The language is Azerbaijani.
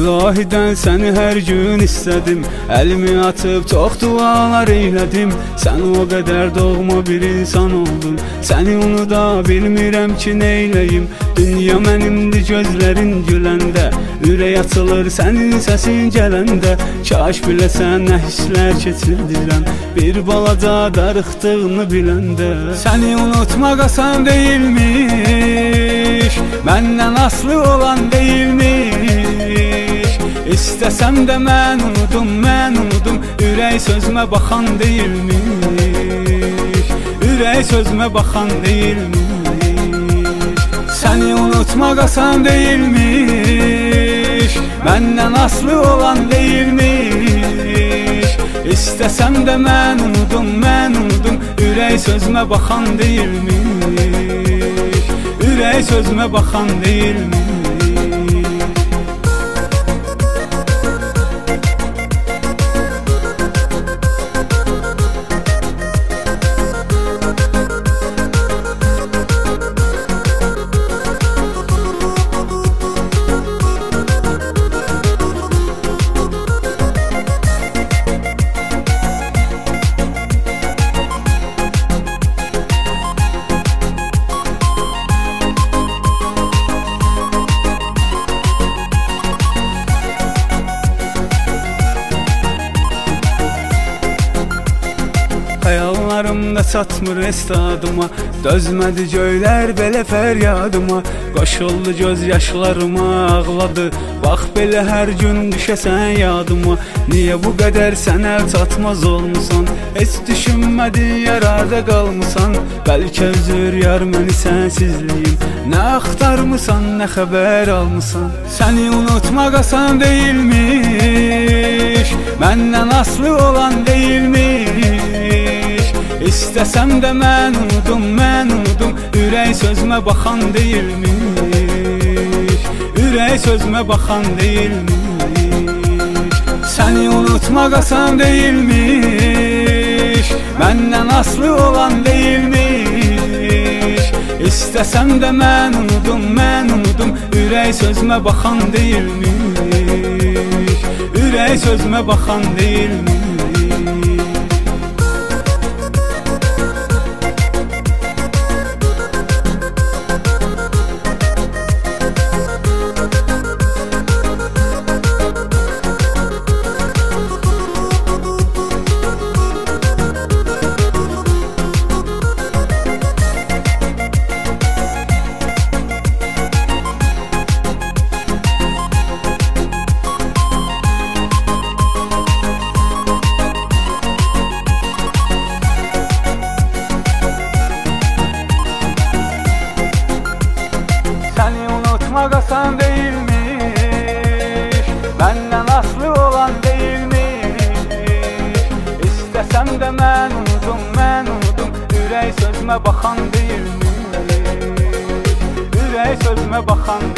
İlahiden səni hər gün istədim, əlimi atıb çox dualar eylədim. Sən o qədər doğma bir insan oldun, səni unuda bilmirəm ki neyləyim. Dünya mənimdir gözlərin güləndə, ürək açılır sənin səsin gələndə. Kaş biləsən nə hisslər keçirdirəm, bir balaca darıxdığını biləndə. Səni unutmaq asan deyilmiş, məndən aslı olan deyilmiş. İstəsəm də mən unudum, ürək sözümə baxan deyilmiş. Ürək sözümə baxan deyilmiş. Səni unutmaq asan deyilmiş, məndən aslı olan deyilmiş. İstəsəm də mən unudum, ürək sözümə baxan deyilmiş. Ürək sözümə baxan deyilmiş. Xəyallarımda çatmır estadıma, dözmədi göylər belə fəryadıma. Qoşuldu göz yaşlarıma, ağladı, bax belə hər gün düşəsən yadıma. Niyə bu qədər sən əl çatmaz olmusan, heç düşünmədin yarada qalmısan. Bəlkə üzür yar məni sensizliyim, nə axtarmısan, nə xəbər almısan. Səni unutmaq asan deyilmiş, məndən aslı olan deyilmiş. İstəsəm də mən unudum, ürək sözümə baxan deyilmiş. Ürək sözümə baxan deyilmiş. Səni unutmaq asan deyilmiş, məndən aslı olan deyilmiş. İstəsəm də mən unudum, ürək sözümə baxan deyilmiş. Ürək sözümə baxan deyilmiş. Unutmaq asan deyilmiş, məndən aslı olan deyilmiş. İstəsəm də mən unudum, ürək sözümə baxan deyilmiş. Ürək sözümə baxan